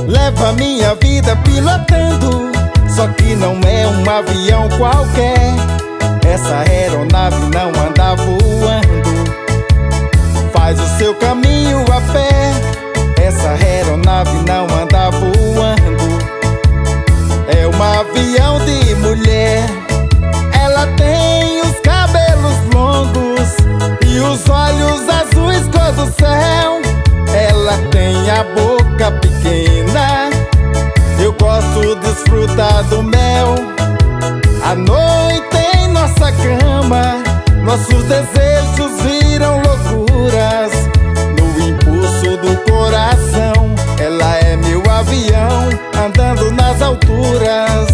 Leva minha vida pilotando, só que não é um avião qualquer. Essa aeronave não anda voando, faz o seu caminho a pé. Essa aeronave não anda voando, é um avião de mulher. Ela tem os cabelos longos e os olhos azuis cor do céu. Ela tem a boca pequena, eu gosto de desfrutar do mel. À noite em nossa cama, nossos desejos viram loucuras. No impulso do coração, ela é meu avião andando nas alturas.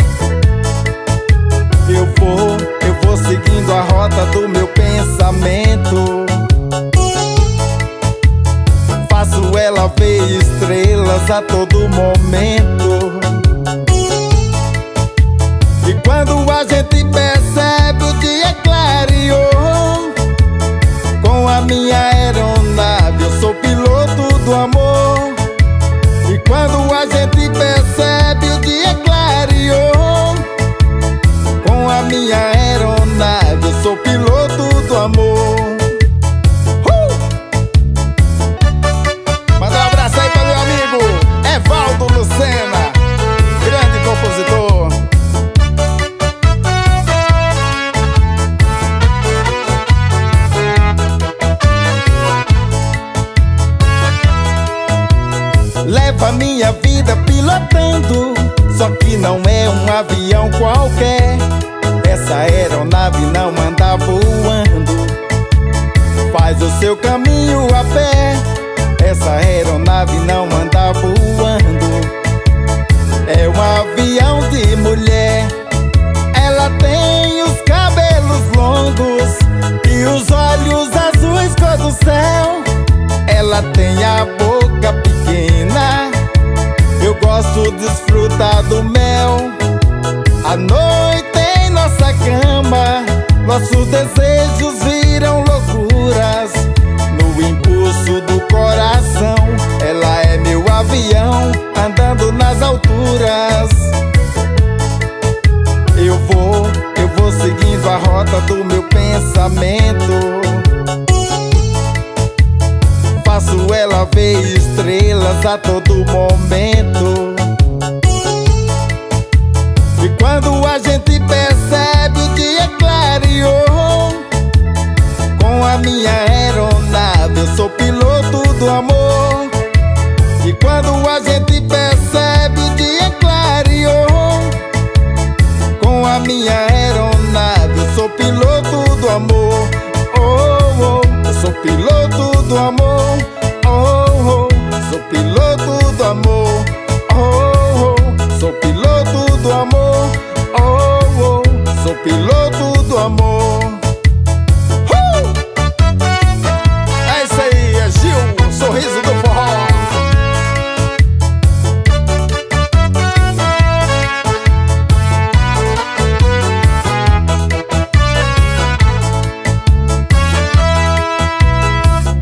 Eu vou seguindo a rota do meu pensamento, faço ela ver estrelas a todo momento. E quando a gente percebe o dia clareou, com a minha aeronave eu sou piloto do amor. E quando a gente percebe o dia clareou, com a minha aeronave eu sou piloto do amor. Manda um abraço aí para meu amigo Evaldo Lucena, grande compositor. Leva minha vida pilotando, só que não é um avião qualquer. Essa aeronave não anda voando, faz o seu caminho a pé. Essa aeronave não anda voando, é um avião de mulher. Ela tem os cabelos longos e os olhos azuis cor do céu. Ela tem a boca pequena, eu gosto de desfrutar do mel. À noite em nossa cama, nossos desejos viram loucuras. No impulso do coração, ela é meu avião andando nas alturas. Eu vou seguindo a rota do meu pensamento, faço ela ver estrelas a todo momento. E quando a gente percebe o dia clareou, com a minha aeronave eu sou piloto do amor. E quando a gente percebe o dia clareou, com a minha aeronave eu sou piloto do amor. Oh, oh, eu sou piloto